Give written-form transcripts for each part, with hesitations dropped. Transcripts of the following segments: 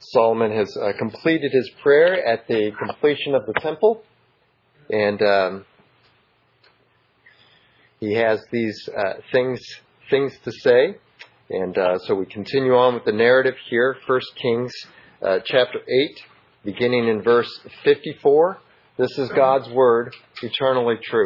Solomon has completed his prayer at the completion of the temple. And he has these things to say. And so we continue on with the narrative here. 1 Kings chapter 8, beginning in verse 54. This is God's word, eternally true.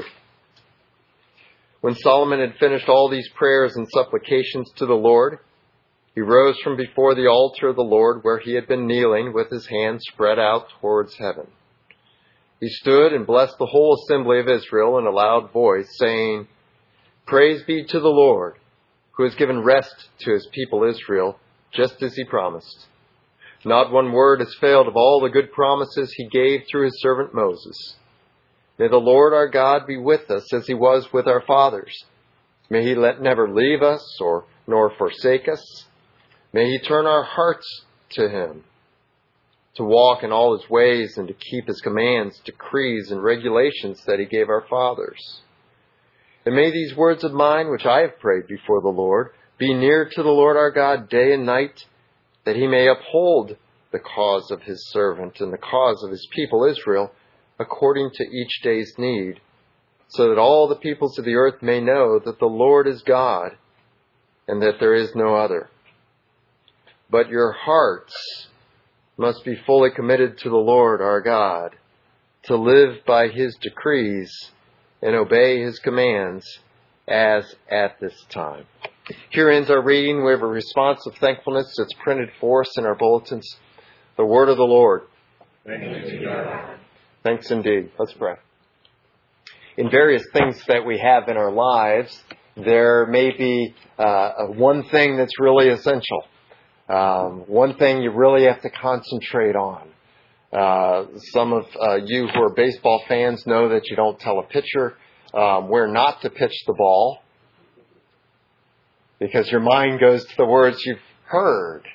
When Solomon had finished all these prayers and supplications to the Lord, he rose from before the altar of the Lord where he had been kneeling with his hands spread out towards heaven. He stood and blessed the whole assembly of Israel in a loud voice, saying, "Praise be to the Lord, who has given rest to his people Israel, just as he promised. Not one word has failed of all the good promises he gave through his servant Moses. May the Lord our God be with us as he was with our fathers. May he never leave us nor forsake us. May he turn our hearts to him, to walk in all his ways and to keep his commands, decrees, and regulations that he gave our fathers. And may these words of mine, which I have prayed before the Lord, be near to the Lord our God day and night, that he may uphold the cause of his servant and the cause of his people Israel, according to each day's need, so that all the peoples of the earth may know that the Lord is God, and that there is no other. But your hearts must be fully committed to the Lord our God, to live by his decrees and obey his commands, as at this time." Here ends our reading. We have a response of thankfulness that's printed for us in our bulletins. The word of the Lord. Thanks be to God. Thanks indeed. Let's pray. In various things that we have in our lives, there may be one thing that's really essential. One thing you really have to concentrate on. Some of you who are baseball fans know that you don't tell a pitcher where not to pitch the ball, because your mind goes to the words you've heard.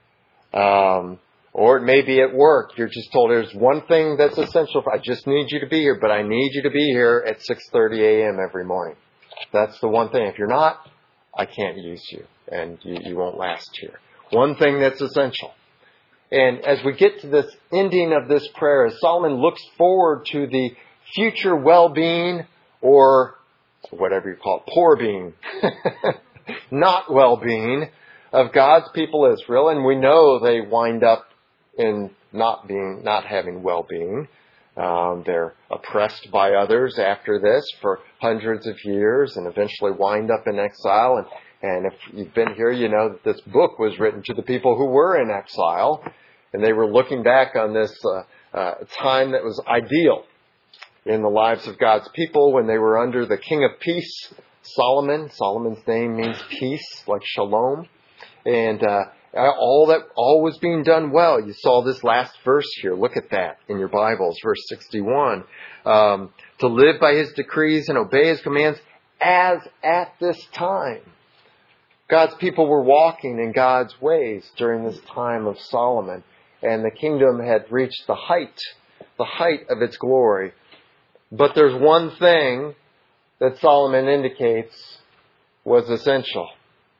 Or it may be at work. You're just told there's one thing that's essential. I just need you to be here, but I need you to be here at 6:30 a.m. every morning. That's the one thing. If you're not, I can't use you, and you won't last here. One thing that's essential. And as we get to this ending of this prayer, as Solomon looks forward to the future well-being, or whatever you call it, poor being, not well-being, of God's people Israel, and we know they wind up in not having well-being. They're oppressed by others after this for hundreds of years and eventually wind up in exile. And if you've been here, you know that this book was written to the people who were in exile, and they were looking back on this time that was ideal in the lives of God's people when they were under the King of Peace, Solomon. Solomon's name means peace, like shalom. And all was being done well. You saw this last verse here. Look at that in your Bibles, verse 61. To live by his decrees and obey his commands, as at this time. God's people were walking in God's ways during this time of Solomon, and the kingdom had reached the height of its glory. But there's one thing that Solomon indicates was essential,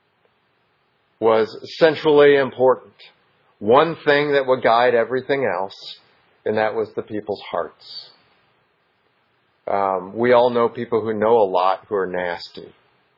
was centrally important. One thing that would guide everything else, and that was the people's hearts. We all know people who know a lot who are nasty.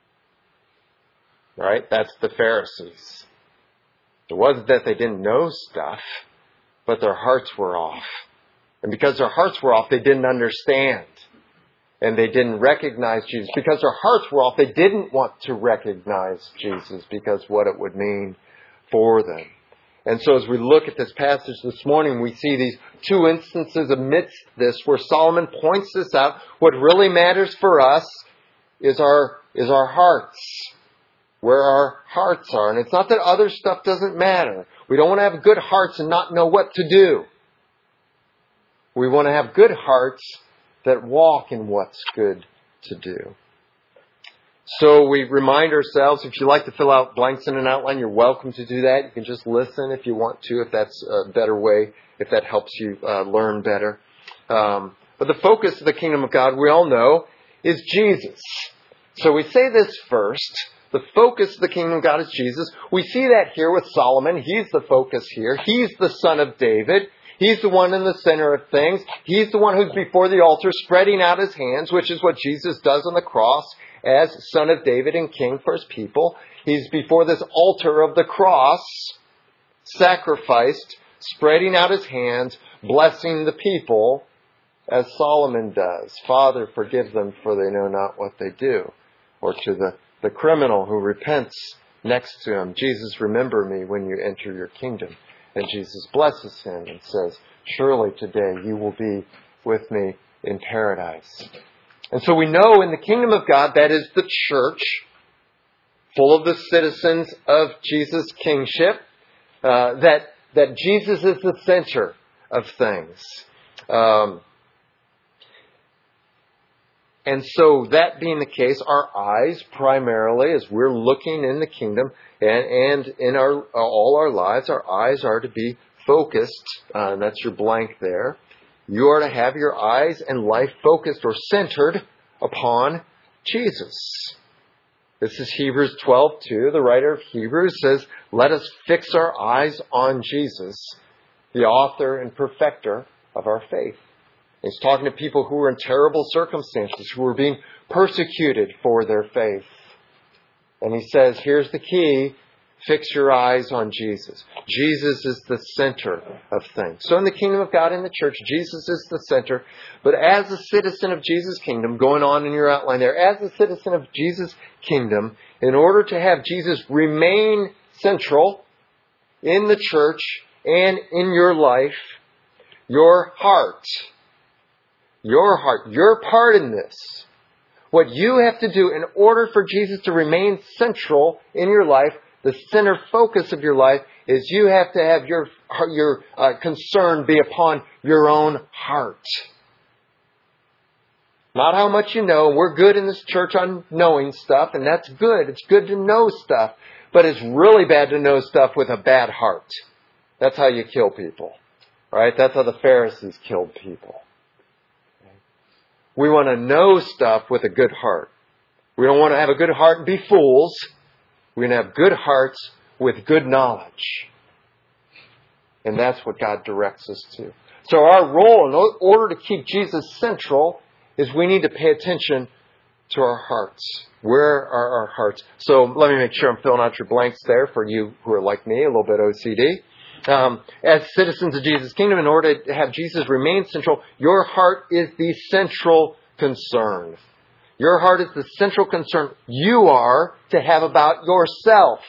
Right? That's the Pharisees. It wasn't that they didn't know stuff, but their hearts were off. And because their hearts were off, they didn't understand. And they didn't recognize Jesus. Because their hearts were off, they didn't want to recognize Jesus because what it would mean for them. And so as we look at this passage this morning, we see these two instances amidst this where Solomon points this out. What really matters for us is our hearts. Where our hearts are. And it's not that other stuff doesn't matter. We don't want to have good hearts and not know what to do. We want to have good hearts that walk in what's good to do. So we remind ourselves, if you like to fill out blanks in an outline, you're welcome to do that. You can just listen if you want to, if that's a better way, if that helps you learn better. But the focus of the kingdom of God, we all know, is Jesus. So we say this first, The focus of the kingdom of God is Jesus. We see that here with Solomon. He's the focus here. He's the son of David. He's the one in the center of things. He's the one who's before the altar spreading out his hands, which is what Jesus does on the cross as son of David and king for his people. He's before this altar of the cross, sacrificed, spreading out his hands, blessing the people, as Solomon does. Father, forgive them, for they know not what they do. Or to the criminal who repents next to him, Jesus, remember me when you enter your kingdom. And Jesus blesses him and says, surely today you will be with me in paradise. And so we know in the kingdom of God, that is the church, full of the citizens of Jesus' kingship, that Jesus is the center of things. And so that being the case, our eyes primarily, as we're looking in the kingdom and in all our lives, our eyes are to be focused. And that's your blank there. You are to have your eyes and life focused or centered upon Jesus. This is Hebrews 12:2. The writer of Hebrews says, let us fix our eyes on Jesus, the author and perfecter of our faith. He's talking to people who were in terrible circumstances, who were being persecuted for their faith. And he says, here's the key. Fix your eyes on Jesus. Jesus is the center of things. So in the kingdom of God, in the church, Jesus is the center. But as a citizen of Jesus' kingdom, going on in your outline there, as a citizen of Jesus' kingdom, in order to have Jesus remain central in the church and in your life, your heart, your part in this, what you have to do in order for Jesus to remain central in your life, the center focus of your life, is you have to have your concern be upon your own heart. Not how much you know. We're good in this church on knowing stuff, and that's good. It's good to know stuff, but it's really bad to know stuff with a bad heart. That's how you kill people, right? That's how the Pharisees killed people. We want to know stuff with a good heart. We don't want to have a good heart and be fools. We're going to have good hearts with good knowledge. And that's what God directs us to. So our role, in order to keep Jesus central, is we need to pay attention to our hearts. Where are our hearts? So let me make sure I'm filling out your blanks there for you who are like me, a little bit OCD. As citizens of Jesus' kingdom, in order to have Jesus remain central, your heart is the central concern. Your heart is the central concern you are to have about yourself.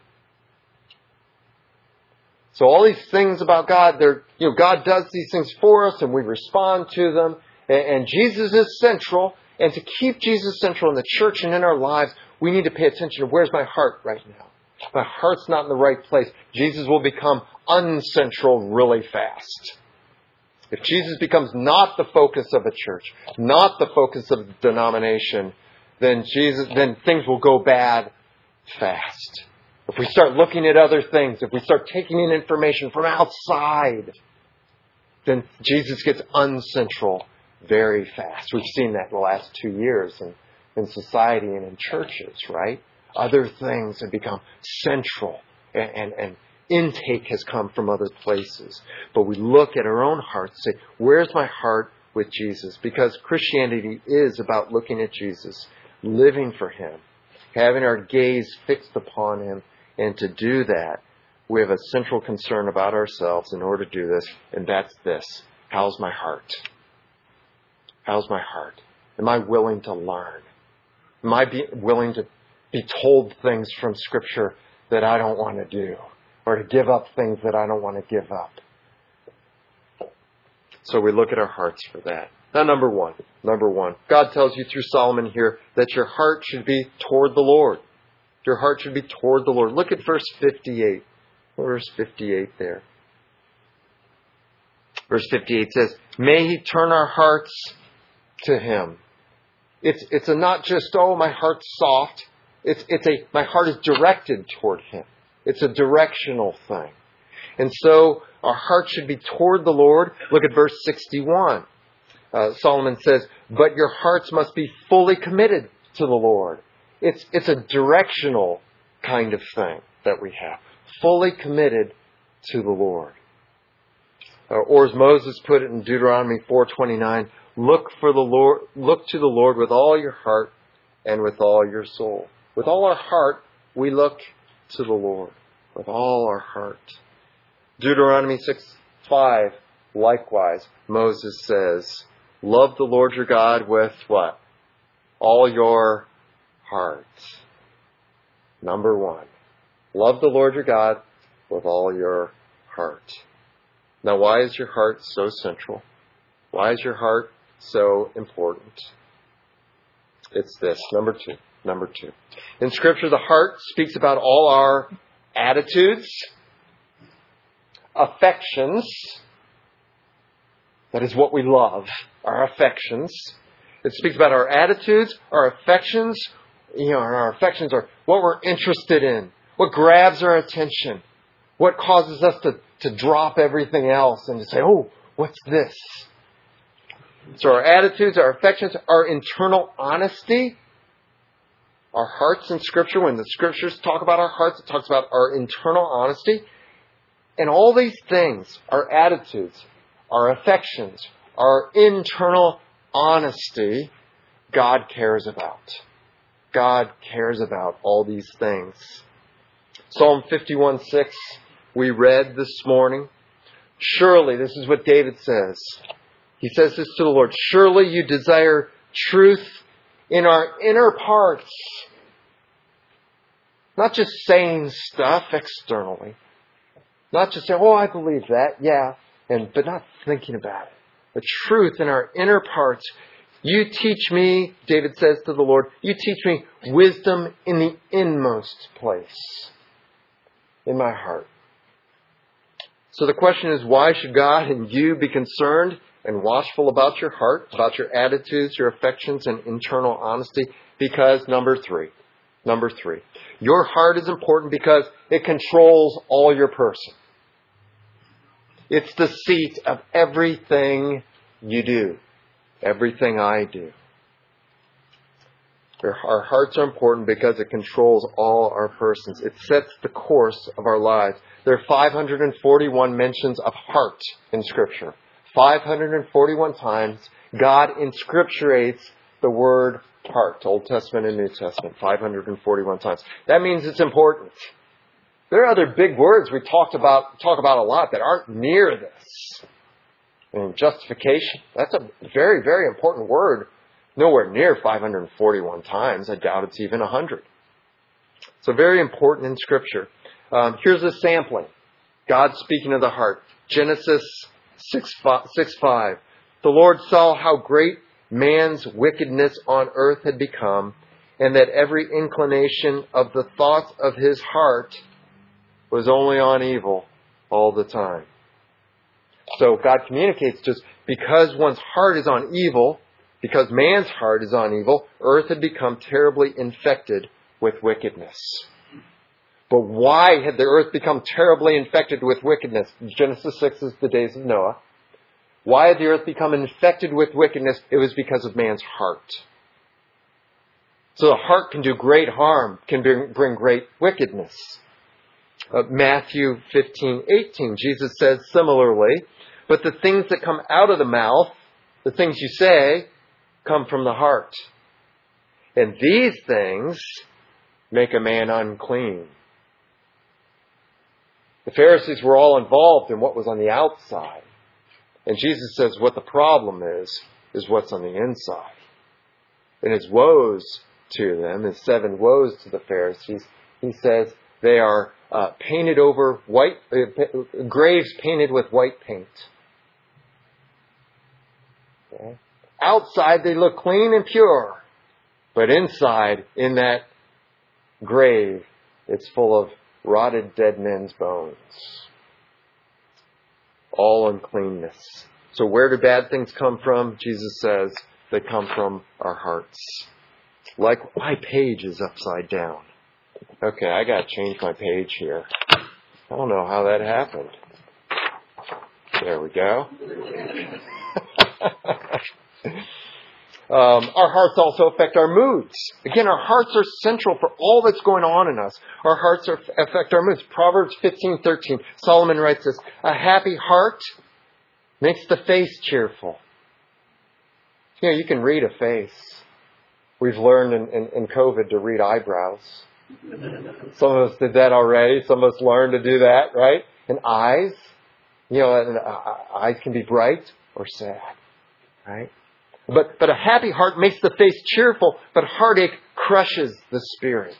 So all these things about God, God does these things for us and we respond to them. And Jesus is central. And to keep Jesus central in the church and in our lives, we need to pay attention to where's my heart right now. If my heart's not in the right place, Jesus will become uncentral really fast. If Jesus becomes not the focus of a church, not the focus of a denomination, then things will go bad fast. If we start looking at other things, if we start taking in information from outside, then Jesus gets uncentral very fast. We've seen that in the last 2 years in society and in churches, right? Other things have become central and intake has come from other places. But we look at our own hearts and say, where's my heart with Jesus? Because Christianity is about looking at Jesus, living for Him, having our gaze fixed upon Him. And to do that, we have a central concern about ourselves in order to do this, and that's this. How's my heart? How's my heart? Am I willing to learn? Am I willing to be told things from Scripture that I don't want to do? Or to give up things that I don't want to give up? So we look at our hearts for that. Now, number one. God tells you through Solomon here that your heart should be toward the Lord. Your heart should be toward the Lord. Look at verse 58. Verse 58 there. Verse 58 says, may He turn our hearts to Him. It's a not just, my heart's soft. My heart is directed toward Him. It's a directional thing. And so our heart should be toward the Lord. Look at verse 61. Solomon says, but your hearts must be fully committed to the Lord. It's a directional kind of thing that we have. Fully committed to the Lord. Or as Moses put it in Deuteronomy 4:29, look to the Lord with all your heart and with all your soul. With all our heart, we look to the Lord. With all our heart. Deuteronomy 6:5, likewise, Moses says, love the Lord your God with what? All your heart. Number one. Love the Lord your God with all your heart. Now, why is your heart so central? Why is your heart so important? It's this. Number two. In Scripture, the heart speaks about all our attitudes, affections. That is what we love, our affections. It speaks about our attitudes, our affections. Our affections are what we're interested in, what grabs our attention, what causes us to drop everything else and to say, oh, what's this? So our attitudes, our affections, our internal honesty, our hearts in Scripture, when the Scriptures talk about our hearts, it talks about our internal honesty. And all these things, our attitudes, our affections, our internal honesty, God cares about. God cares about all these things. Psalm 51:6, we read this morning. Surely, this is what David says. He says this to the Lord. Surely you desire truth in our inner parts. Not just saying stuff externally. Not just saying, oh, I believe that, yeah, but not thinking about it. The truth in our inner parts. You teach me, David says to the Lord, you teach me wisdom in the inmost place, in my heart. So the question is, why should God and you be concerned and watchful about your heart, about your attitudes, your affections, and internal honesty? Because number three, your heart is important because it controls all your person. It's the seat of everything you do, everything I do. Our hearts are important because it controls all our persons. It sets the course of our lives. There are 541 mentions of heart in Scripture. 541 times God inscripturates the word heart, Old Testament and New Testament, 541 times. That means it's important. There are other big words we talk about a lot that aren't near this. And justification, that's a very, very important word. Nowhere near 541 times. I doubt it's even 100. So very important in Scripture. Here's a sampling. God speaking of the heart. Genesis 6:5. The Lord saw how great man's wickedness on earth had become, and that every inclination of the thoughts of his heart was only on evil all the time. So God communicates just because one's heart is on evil, because man's heart is on evil, earth had become terribly infected with wickedness. But why had the earth become terribly infected with wickedness? Genesis 6 is the days of Noah. Why had the earth become infected with wickedness? It was because of man's heart. So the heart can do great harm, can bring great wickedness. Matthew 15:18, Jesus says similarly, but the things that come out of the mouth, the things you say, come from the heart. And these things make a man unclean. The Pharisees were all involved in what was on the outside. And Jesus says what the problem is what's on the inside. And his woes to them, his 7 woes to the Pharisees, he says they are painted over white, graves painted with white paint. Okay. Outside they look clean and pure, but inside, in that grave, it's full of rotted dead men's bones. All uncleanness. So where do bad things come from? Jesus says they come from our hearts. Like my page is upside down. Okay, I got to change my page here. I don't know how that happened. There we go. Our hearts also affect our moods. Again, our hearts are central for all that's going on in us. Our hearts affect our moods. Proverbs 15:13, Solomon writes this, a happy heart makes the face cheerful. You can read a face. We've learned in COVID to read eyebrows. Some of us did that already. Some of us learned to do that, right? And eyes. Eyes can be bright or sad, right? But a happy heart makes the face cheerful, but heartache crushes the spirit.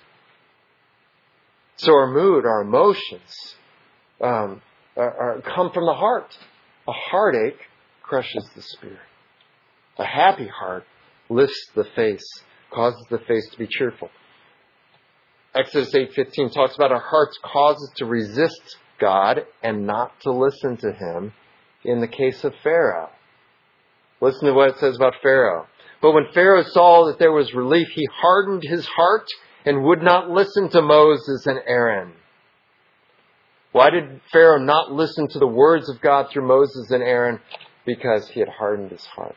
So our mood, our emotions, come from the heart. A heartache crushes the spirit. A happy heart lifts the face, causes the face to be cheerful. Exodus 8:15 talks about our hearts cause us to resist God and not to listen to Him in the case of Pharaoh. Listen to what it says about Pharaoh. But when Pharaoh saw that there was relief, he hardened his heart and would not listen to Moses and Aaron. Why did Pharaoh not listen to the words of God through Moses and Aaron? Because he had hardened his heart.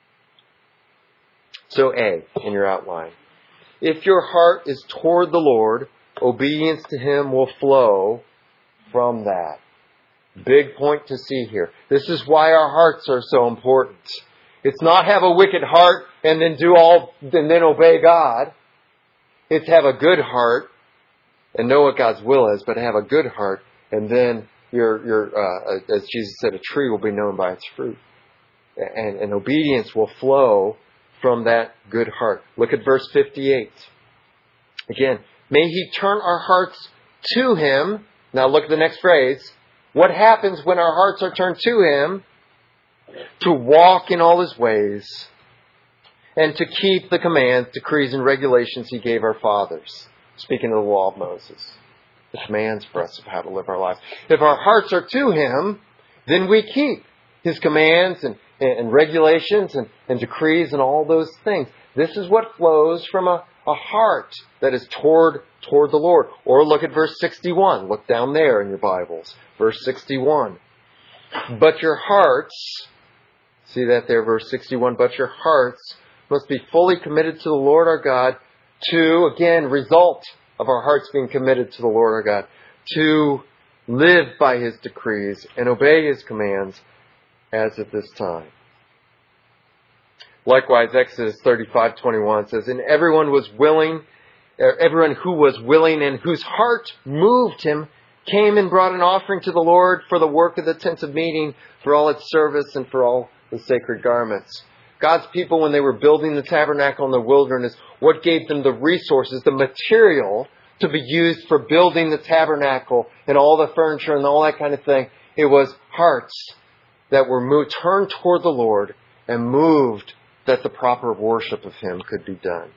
So A, in your outline. If your heart is toward the Lord, obedience to Him will flow from that. Big point to see here. This is why our hearts are so important. It's not have a wicked heart and then obey God. It's have a good heart and know what God's will is, but have a good heart, and then as Jesus said, a tree will be known by its fruit. And obedience will flow from that good heart. Look at verse 58. Again, may He turn our hearts to Him. Now look at the next phrase. What happens when our hearts are turned to Him? To walk in all His ways and to keep the commands, decrees, and regulations He gave our fathers. Speaking of the law of Moses. The commands for us of how to live our lives. If our hearts are to Him, then we keep His commands and regulations and decrees and all those things. This is what flows from a heart that is toward the Lord. Or look at verse 61. Look down there in your Bibles. Verse 61. But your hearts, see that there, verse 61, but your hearts must be fully committed to the Lord our God to, again, result of our hearts being committed to the Lord our God, to live by His decrees and obey His commands as at this time. Likewise, Exodus 35:21 says, and everyone who was willing and whose heart moved him came and brought an offering to the Lord for the work of the tent of meeting, for all its service, and for all the sacred garments. God's people, when they were building the tabernacle in the wilderness, what gave them the resources, the material to be used for building the tabernacle and all the furniture and all that kind of thing? It was hearts that were turned toward the Lord and moved that the proper worship of Him could be done.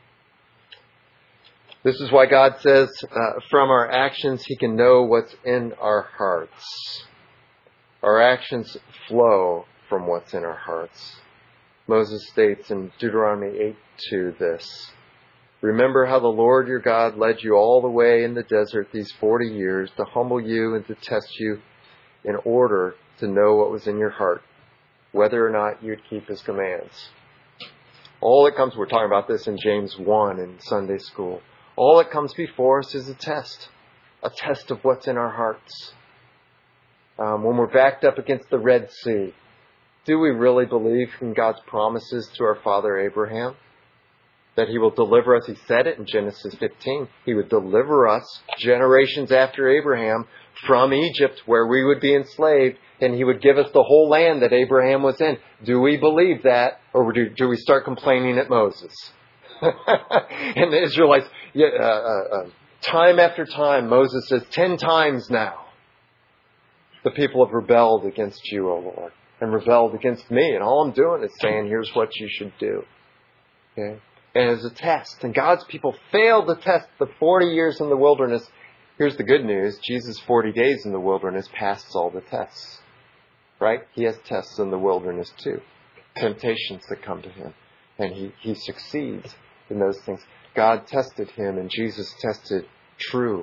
This is why God says from our actions He can know what's in our hearts. Our actions flow from what's in our hearts. Moses states in Deuteronomy 8:2 this, remember how the Lord your God led you all the way in the desert these 40 years to humble you and to test you in order to know what was in your heart, whether or not you'd keep His commands. All that comes, we're talking about this in James 1 in Sunday school. All that comes before us is a test of what's in our hearts. When we're backed up against the Red Sea, do we really believe in God's promises to our father Abraham? That He will deliver us, He said it in Genesis 15, He would deliver us generations after Abraham from Egypt where we would be enslaved, and He would give us the whole land that Abraham was in. Do we believe that, or do we start complaining at Moses? And the Israelites, time after time, Moses says, 10 times now, the people have rebelled against you, O Lord, and rebelled against me. And all I'm doing is saying, here's what you should do. Okay? And as a test, and God's people failed the test the 40 years in the wilderness. Here's the good news. Jesus' 40 days in the wilderness passes all the tests. Right? He has tests in the wilderness too. Temptations that come to Him. And he succeeds in those things. God tested Him, and Jesus tested true.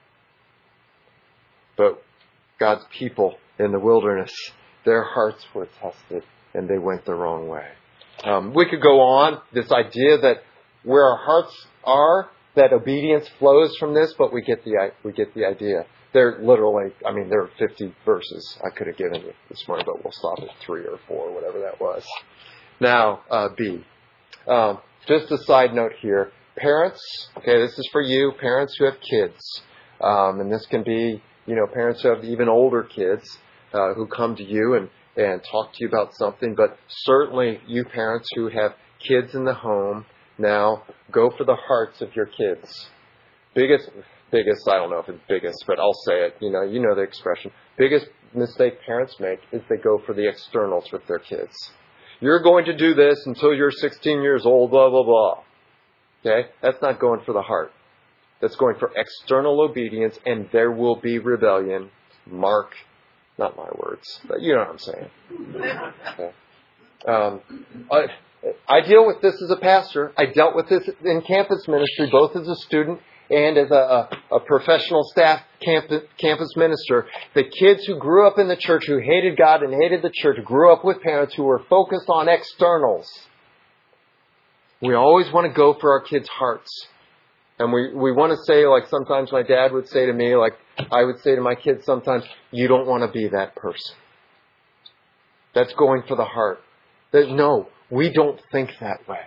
But God's people in the wilderness, their hearts were tested, and they went the wrong way. We could go on, this idea that where our hearts are, that obedience flows from this, but we get the idea. There are 50 verses I could have given you this morning, but we'll stop at 3 or 4, whatever that was. Now, B. Just a side note here. Parents, okay, this is for you, parents who have kids. And this can be, parents who have even older kids who come to you and talk to you about something. But certainly you parents who have kids in the home, now go for the hearts of your kids. Biggest, I don't know if it's biggest, but I'll say it. You know the expression. Biggest mistake parents make is they go for the externals with their kids. You're going to do this until you're 16 years old, blah, blah, blah. Okay? That's not going for the heart. That's going for external obedience, and there will be rebellion. Mark, not my words, but you know what I'm saying. Okay. I deal with this as a pastor. I dealt with this in campus ministry, both as a student and as a professional staff campus minister. The kids who grew up in the church, who hated God and hated the church, grew up with parents who were focused on externals. We always want to go for our kids' hearts. And we want to say, like sometimes my dad would say to me, like I would say to my kids sometimes, you don't want to be that person. That's going for the heart. No, we don't think that way.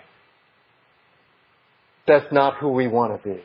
That's not who we want to be.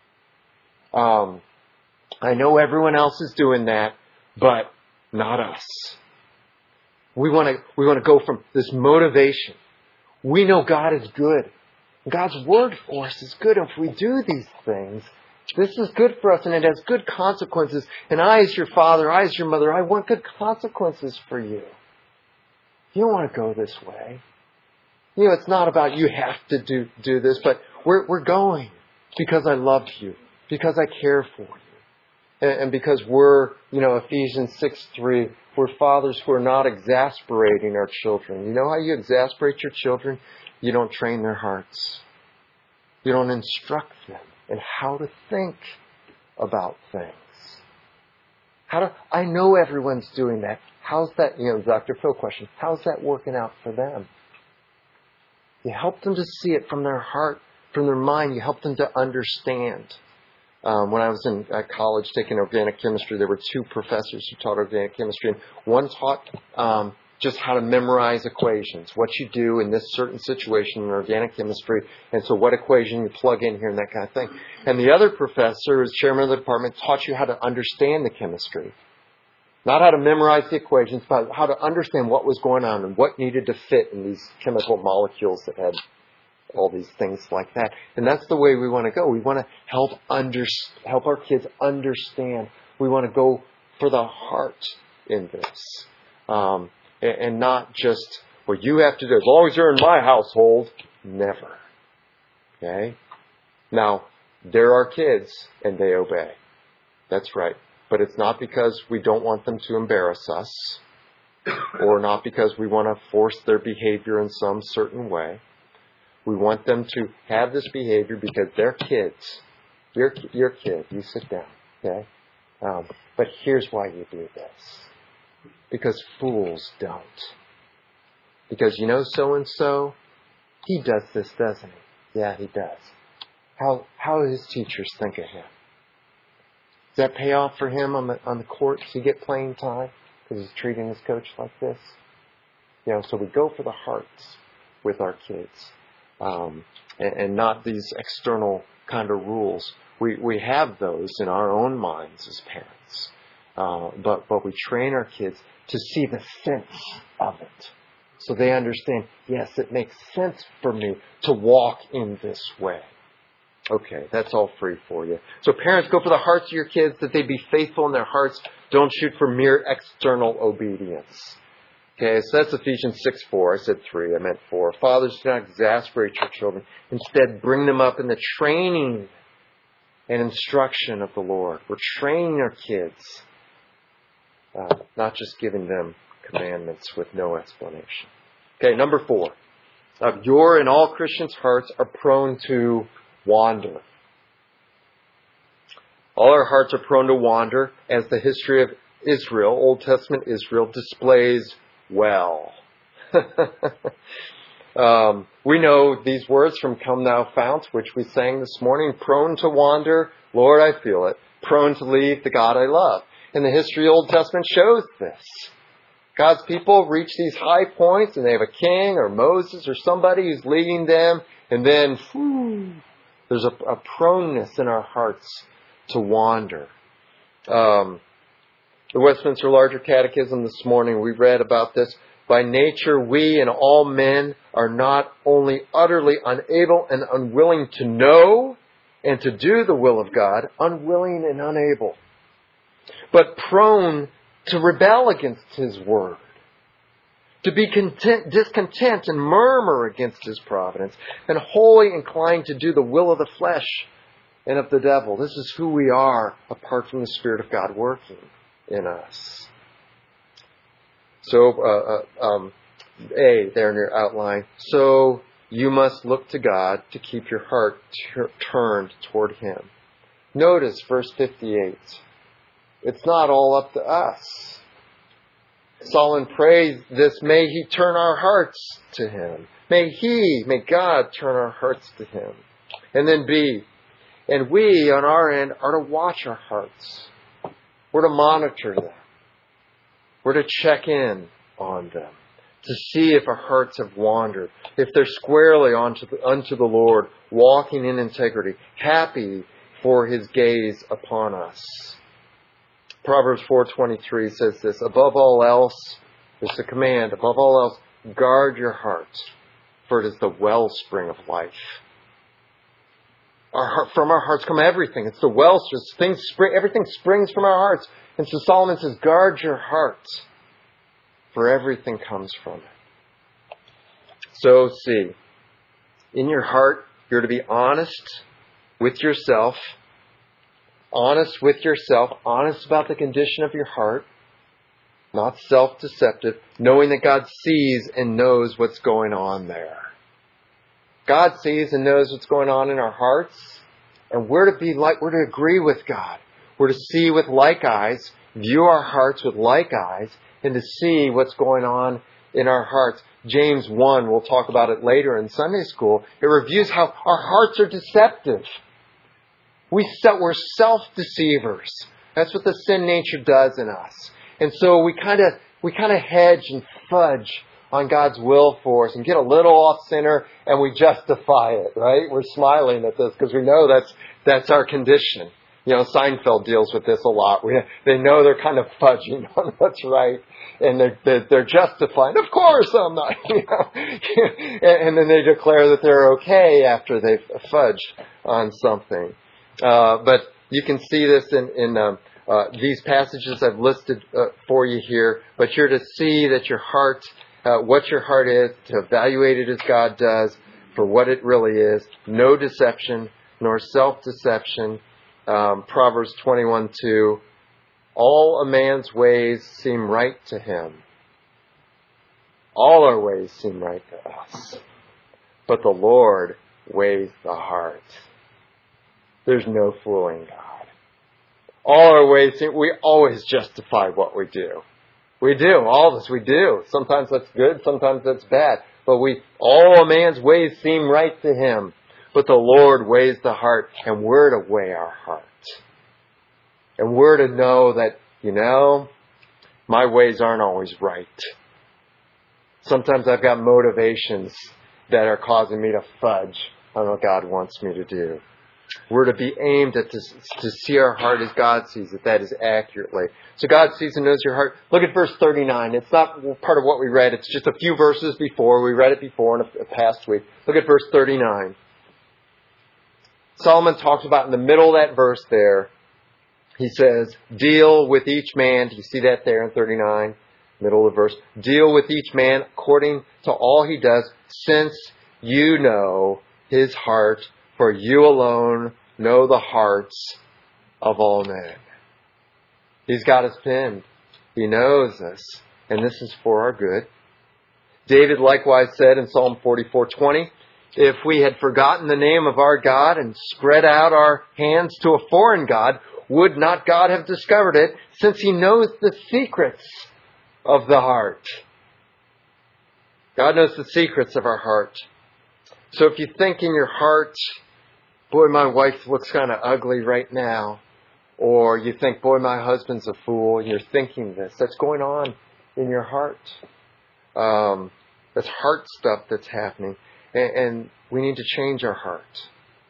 I know everyone else is doing that, but not us. We want to go from this motivation. We know God is good. God's word for us is good. If we do these things, this is good for us and it has good consequences. And I, as your father, I, as your mother, I want good consequences for you. You don't want to go this way. It's not about you have to do this, but we're going because I love you, because I care for you. And because we're, Ephesians 6:3, we're fathers who are not exasperating our children. You know how you exasperate your children? You don't train their hearts. You don't instruct them in how to think about things. I know everyone's doing that. How's that, Dr. Phil question, how's that working out for them? You help them to see it from their heart, from their mind. You help them to understand. When I was in college taking organic chemistry, there were 2 professors who taught organic chemistry. And one taught just how to memorize equations, what you do in this certain situation in organic chemistry, and so what equation you plug in here and that kind of thing. And the other professor, as chairman of the department, taught you how to understand the chemistry. Not how to memorize the equations, but how to understand what was going on and what needed to fit in these chemical molecules that had all these things like that. And that's the way we want to go. We want to help our kids understand. We want to go for the heart in this. And not just, well, you have to do, as long as you're in my household, never. Okay? Now, there are kids, and they obey. That's right. But it's not because we don't want them to embarrass us, or not because we want to force their behavior in some certain way. We want them to have this behavior because they're kids. You're a kid. You sit down. Okay? But here's why you do this. Because fools don't. Because so-and-so, he does this, doesn't he? Yeah, he does. How do his teachers think of him? Does that pay off for him on the court? Does he get playing time because he's treating his coach like this? So we go for the hearts with our kids. And not these external kind of rules. We have those in our own minds as parents. But we train our kids to see the sense of it. So they understand, yes, it makes sense for me to walk in this way. Okay, that's all free for you. So parents, go for the hearts of your kids, that they be faithful in their hearts. Don't shoot for mere external obedience. Okay, so that's Ephesians 6:4. I said 3, I meant 4. Fathers, do not exasperate your children. Instead, bring them up in the training and instruction of the Lord. We're training our kids, not just giving them commandments with no explanation. Okay, number 4. Your and all Christians' hearts are prone to wander. All our hearts are prone to wander, as the history of Israel, Old Testament Israel, displays well. We know these words from Come Thou Fount, which we sang this morning. Prone to wander, Lord, I feel it. Prone to leave the God I love. And the history of the Old Testament shows this. God's people reach these high points and they have a king or Moses or somebody who's leading them. And then there's a proneness in our hearts to wander. The Westminster Larger Catechism this morning, we read about this. By nature, we and all men are not only utterly unable and unwilling to know and to do the will of God, unwilling and unable, but prone to rebel against His word, to be discontent and murmur against His providence, and wholly inclined to do the will of the flesh and of the devil. This is who we are apart from the Spirit of God working in us. So, A, there in your outline. So you must look to God to keep your heart turned toward Him. Notice verse 58. It's not all up to us. Solomon prays this, may He turn our hearts to Him. May God turn our hearts to Him. And then B, and we on our end are to watch our hearts. We're to monitor them. We're to check in on them to see if our hearts have wandered, if they're squarely unto the Lord, walking in integrity, happy for His gaze upon us. Proverbs 4:23 says this, above all else, it's a command, above all else, guard your heart, for it is the wellspring of life. From our hearts come everything. It's the wellspring. Everything springs from our hearts. And so Solomon says, guard your heart, for everything comes from it. So C, in your heart, you're to be honest with yourself, honest about the condition of your heart, not self-deceptive, knowing that God sees and knows what's going on there. God sees and knows what's going on in our hearts, and we're to agree with God. We're to see with like eyes, view our hearts with like eyes, and to see what's going on in our hearts. James 1, we'll talk about it later in Sunday school. It reviews how our hearts are deceptive. We're self-deceivers. That's what the sin nature does in us. And so we kind of hedge and fudge on God's will for us and get a little off center and we justify it, right? We're smiling at this because we know that's our condition. You know, Seinfeld deals with this a lot. They know they're kind of fudging on what's right, and they're justifying. Of course, I'm not. You know, and then they declare that they're okay after they've fudged on something. But you can see this in these passages I've listed for you here. But you're to see that your heart, what your heart is, to evaluate it as God does for what it really is. No deception, nor self-deception. Proverbs 21:2, all a man's ways seem right to him. All our ways seem right to us. But the Lord weighs the heart. There's no fooling God. All our ways we always justify what we do. We do. All of us, we do. Sometimes that's good, sometimes that's bad. But all a man's ways seem right to him. But the Lord weighs the heart, and we're to weigh our heart. And we're to know that, my ways aren't always right. Sometimes I've got motivations that are causing me to fudge on what God wants me to do. We're to be aimed at to see our heart as God sees it, that is accurately. So God sees and knows your heart. Look at verse 39. It's not part of what we read. It's just a few verses before. We read it before in a past week. Look at verse 39. Solomon talks about in the middle of that verse there, he says, deal with each man. Do you see that there in 39? Middle of the verse. Deal with each man according to all he does, since you know his heart, for you alone know the hearts of all men. He's got us pinned. He knows us, and this is for our good. David likewise said in Psalm 44:20, if we had forgotten the name of our God and spread out our hands to a foreign God, would not God have discovered it, since He knows the secrets of the heart? God knows the secrets of our heart. So if you think in your heart, boy, my wife looks kind of ugly right now, or you think, boy, my husband's a fool, and you're thinking this, that's going on in your heart. That's heart stuff that's happening. And we need to change our heart.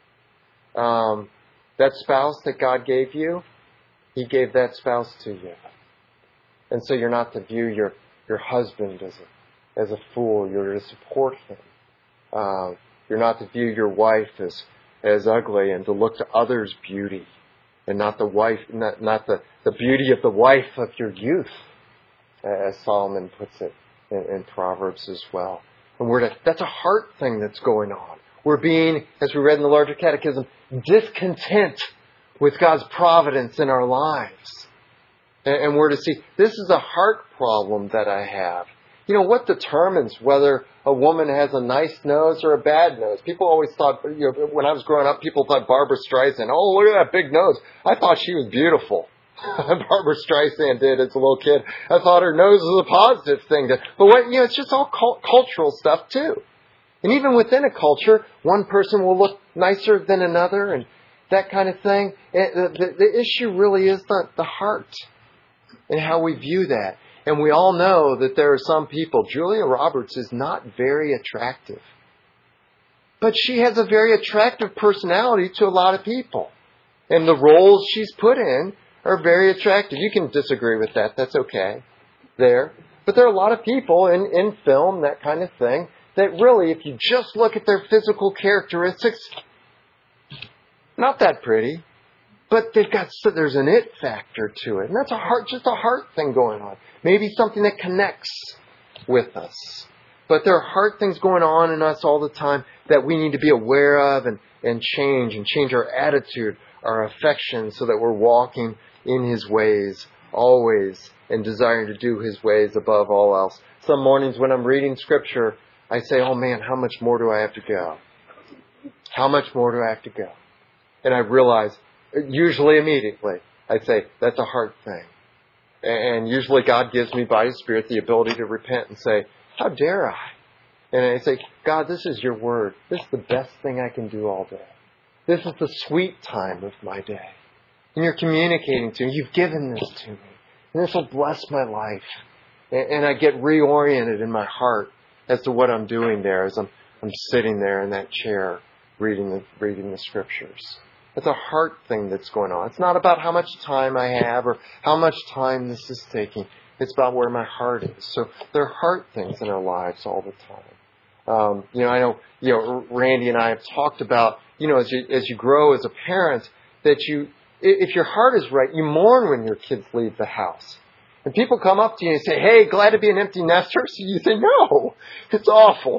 That spouse that God gave you, He gave that spouse to you. And so you're not to view your husband as a fool. You're to support him. You're not to view your wife as ugly and to look to others' beauty and not the beauty of the wife of your youth, as Solomon puts it in Proverbs as well. And that's a heart thing that's going on. We're being, as we read in the larger catechism, discontent with God's providence in our lives. And we're to see, this is a heart problem that I have. What determines whether a woman has a nice nose or a bad nose? People always thought, when I was growing up, people thought Barbra Streisand, oh, look at that big nose. I thought she was beautiful. Barbra Streisand did as a little kid. I thought her nose was a positive thing. It's just all cultural stuff too. And even within a culture, one person will look nicer than another and that kind of thing. The issue really is the heart and how we view that. And we all know that there are some people. Julia Roberts is not very attractive. But she has a very attractive personality to a lot of people. And the roles she's put in are very attractive. You can disagree with that. That's okay. But there are a lot of people in film, that kind of thing, that really, if you just look at their physical characteristics, not that pretty. But there's an it factor to it. And that's just a heart thing going on. Maybe something that connects with us. But there are heart things going on in us all the time that we need to be aware of and change our attitude, our affection, so that we're walking in His ways always and desiring to do His ways above all else. Some mornings when I'm reading Scripture, I say, oh man, how much more do I have to go? How much more do I have to go? And I realize, usually immediately, I say, that's a heart thing. And usually God gives me by His Spirit the ability to repent and say, how dare I? And I say, God, this is your word. This is the best thing I can do all day. This is the sweet time of my day. And you're communicating to me. You've given this to me. And this will bless my life. And I get reoriented in my heart as to what I'm doing there as I'm sitting there in that chair reading the Scriptures. It's a heart thing that's going on. It's not about how much time I have or how much time this is taking. It's about where my heart is. So there are heart things in our lives all the time. I know, Randy and I have talked about, as you grow as a parent, that if your heart is right, you mourn when your kids leave the house. And people come up to you and say, hey, glad to be an empty nester? So you say, no, it's awful.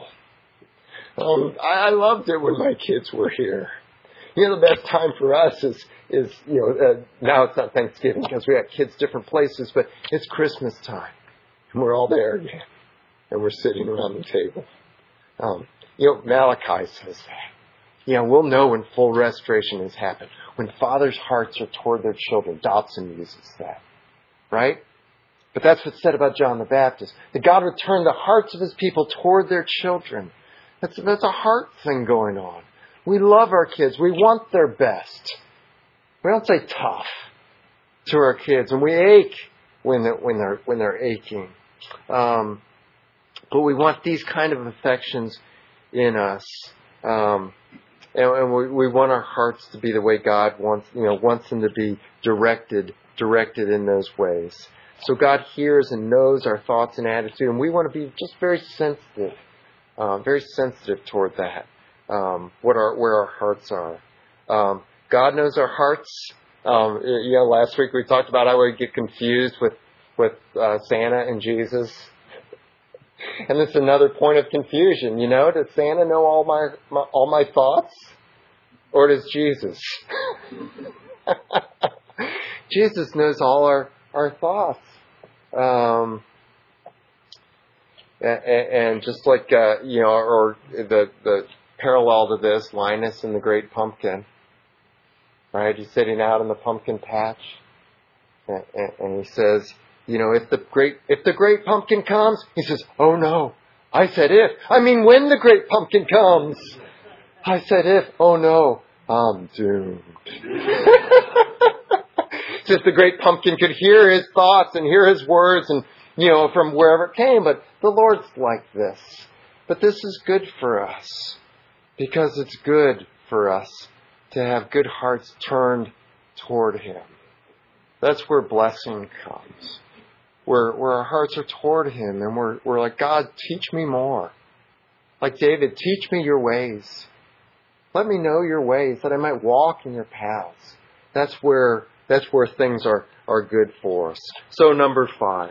I loved it when my kids were here. The best time for us is now it's not Thanksgiving because we got kids different places, but it's Christmas time. And we're all there again. And we're sitting around the table. Malachi says that. We'll know when full restoration has happened. When fathers' hearts are toward their children. Dobson uses that. Right? But that's what's said about John the Baptist. That God would turn the hearts of His people toward their children. That's a heart thing going on. We love our kids. We want their best. We don't say tough to our kids, and we ache when they're aching. But we want these kind of affections in us, and we want our hearts to be the way God wants them to be directed in those ways. So God hears and knows our thoughts and attitude, and we want to be just very sensitive toward that. Where our hearts are. God knows our hearts. Last week we talked about how we get confused with Santa and Jesus. And this is another point of confusion. Does Santa know all my thoughts? Or does Jesus? Jesus knows all our thoughts. And just like, or the parallel to this, Linus and the Great Pumpkin. Right? He's sitting out in the pumpkin patch. And he says, if the great pumpkin comes, he says, oh no, I said if. I mean, when the great pumpkin comes. I said if. Oh no, I'm doomed. Just the great pumpkin could hear his thoughts and hear his words and, from wherever it came. But the Lord's like this. But this is good for us because it's good for us to have good hearts turned toward Him. That's where blessing comes. Where our hearts are toward Him and we're like, God, teach me more. Like David, teach me your ways. Let me know your ways that I might walk in your paths. That's where things are good for us. So number five.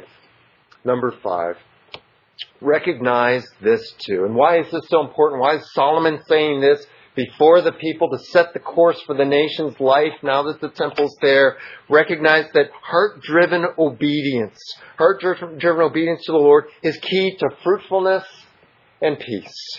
Recognize this too. And why is this so important? Why is Solomon saying this before the people to set the course for the nation's life now that the temple's there? Recognize that heart-driven obedience to the Lord is key to fruitfulness and peace.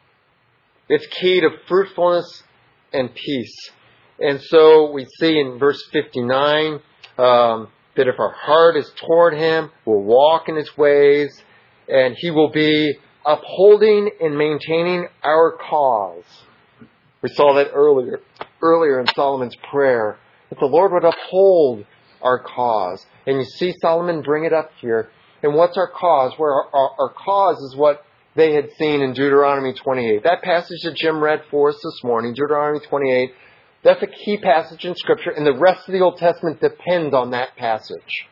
It's key to fruitfulness and peace. And so we see in verse 59 that if our heart is toward Him, we'll walk in His ways, and He will be upholding and maintaining our cause. We saw that earlier in Solomon's prayer, that the Lord would uphold our cause. And you see Solomon bring it up here. And what's our cause? Where our cause is what they had seen in Deuteronomy 28. That passage that Jim read for us this morning, Deuteronomy 28, that's a key passage in Scripture, and the rest of the Old Testament depends on that passage.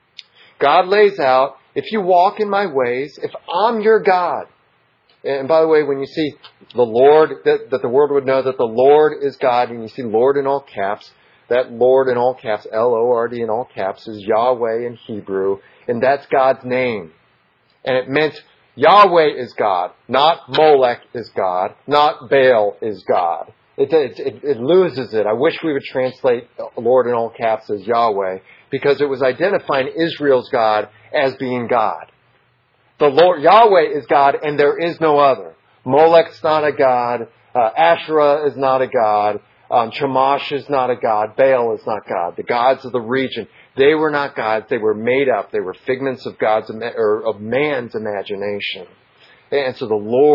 God lays out, if you walk in my ways, if I'm your God, and by the way, when you see the Lord, that the world would know that the Lord is God, and you see Lord in all caps, that Lord in all caps, L-O-R-D in all caps, is Yahweh in Hebrew, and that's God's name. And it meant Yahweh is God, not Molech is God, not Baal is God. It loses it. I wish we would translate Lord in all caps as Yahweh, because it was identifying Israel's God as being God. The Lord Yahweh is God, and there is no other. Molech's not a God. Asherah is not a God. Chemosh is not a God. Baal is not God. The gods of the region, they were not gods. They were made up. They were figments of of man's imagination. And so the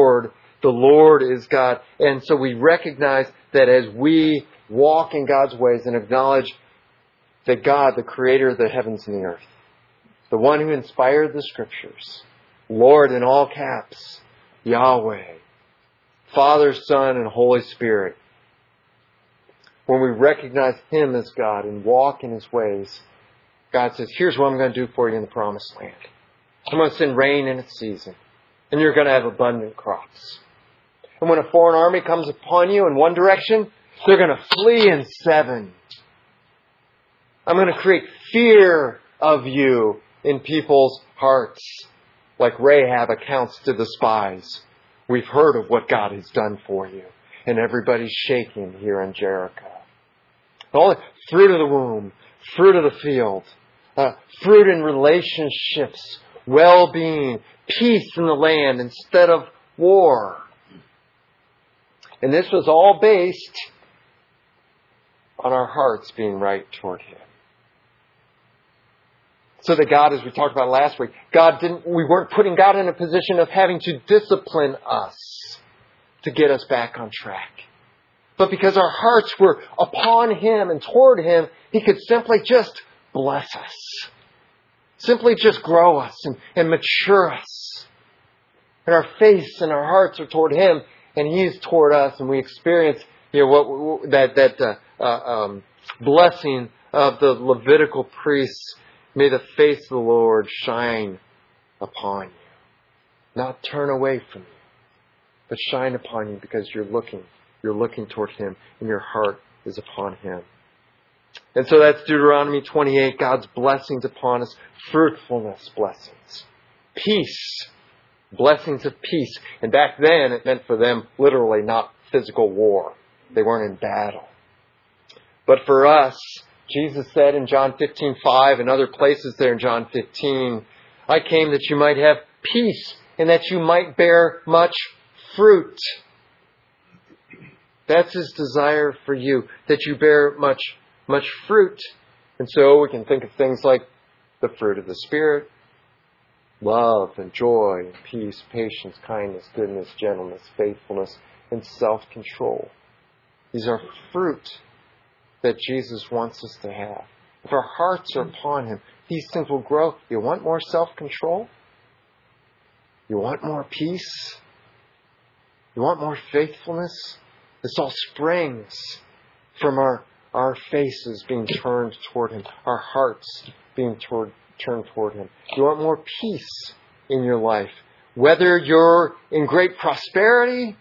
Lord is God. And so we recognize that as we walk in God's ways and acknowledge that God, the creator of the heavens and the earth, the one who inspired the Scriptures, Lord in all caps, Yahweh, Father, Son, and Holy Spirit. When we recognize Him as God and walk in His ways, God says, here's what I'm going to do for you in the promised land. I'm going to send rain in its season, and you're going to have abundant crops. And when a foreign army comes upon you in one direction, they're going to flee in 7. I'm going to create fear of you in people's hearts, like Rahab accounts to the spies. We've heard of what God has done for you. And everybody's shaking here in Jericho. All fruit of the womb, fruit of the field, fruit in relationships, well-being, peace in the land instead of war. And this was all based on our hearts being right toward Him. So that God, as we talked about last week, we weren't putting God in a position of having to discipline us to get us back on track. But because our hearts were upon Him and toward Him, He could simply just bless us. Simply just grow us and mature us. And our face and our hearts are toward Him, and He is toward us, and we experience that blessing of the Levitical priests. May the face of the Lord shine upon you. Not turn away from you, but shine upon you because you're looking toward Him and your heart is upon Him. And so that's Deuteronomy 28, God's blessings upon us, fruitfulness blessings, peace, blessings of peace. And back then it meant for them literally not physical war. They weren't in battle. But for us, Jesus said in John 15:5 and other places there in John 15, I came that you might have peace and that you might bear much fruit. That's His desire for you, that you bear much fruit. And so we can think of things like the fruit of the Spirit, love and joy and peace, patience, kindness, goodness, gentleness, faithfulness, and self-control. These are fruit that Jesus wants us to have. If our hearts are upon Him, these things will grow. You want more self-control? You want more peace? You want more faithfulness? This all springs from our faces being turned toward Him, our hearts being turned toward Him. You want more peace in your life, whether you're in great prosperity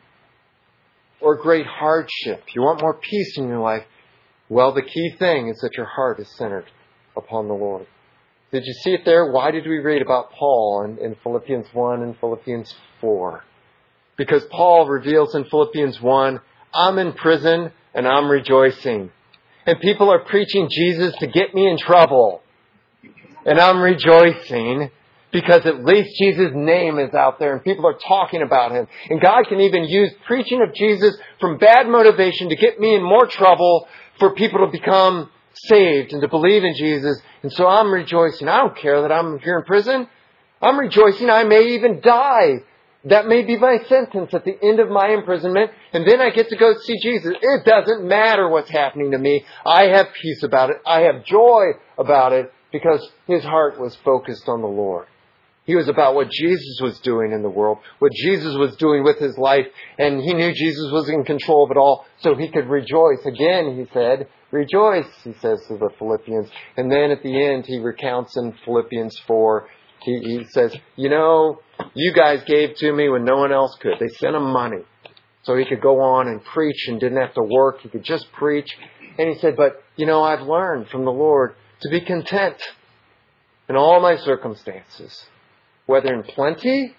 or great hardship. You want more peace in your life. Well, the key thing is that your heart is centered upon the Lord. Did you see it there? Why did we read about Paul in Philippians 1 and Philippians 4? Because Paul reveals in Philippians 1, I'm in prison and I'm rejoicing. And people are preaching Jesus to get me in trouble. And I'm rejoicing because at least Jesus' name is out there and people are talking about Him. And God can even use preaching of Jesus from bad motivation to get me in more trouble for people to become saved and to believe in Jesus. And so I'm rejoicing. I don't care that I'm here in prison. I'm rejoicing I may even die. That may be my sentence at the end of my imprisonment. And then I get to go see Jesus. It doesn't matter what's happening to me. I have peace about it. I have joy about it because his heart was focused on the Lord. He was about what Jesus was doing in the world, what Jesus was doing with his life, and he knew Jesus was in control of it all, so he could rejoice. Again, he said, rejoice, he says to the Philippians. And then at the end, he recounts in Philippians 4, he says, you know, you guys gave to me when no one else could. They sent him money so he could go on and preach and didn't have to work. He could just preach. And he said, but, you know, I've learned from the Lord to be content in all my circumstances, whether in plenty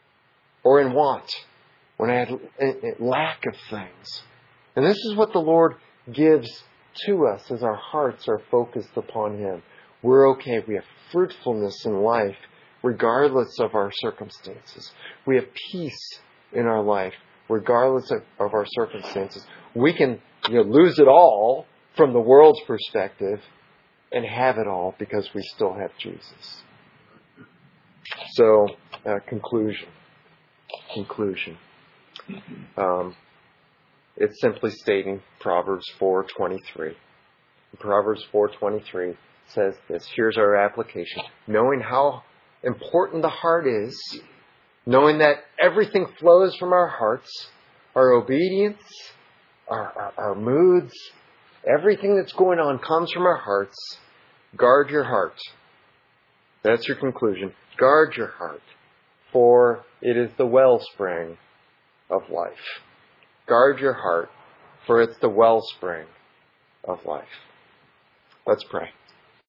or in want, when I had lack of things. And this is what the Lord gives to us as our hearts are focused upon Him. We're okay. We have fruitfulness in life, regardless of our circumstances. We have peace in our life, regardless of our circumstances. We can lose it all from the world's perspective and have it all because we still have Jesus. So, conclusion. It's simply stating Proverbs 4:23. Proverbs 4:23 says this. Here's our application. Knowing how important the heart is, knowing that everything flows from our hearts, our obedience, our moods, everything that's going on comes from our hearts. Guard your heart. That's your conclusion. Guard your heart, for it is the wellspring of life. Guard your heart, for it's the wellspring of life. Let's pray.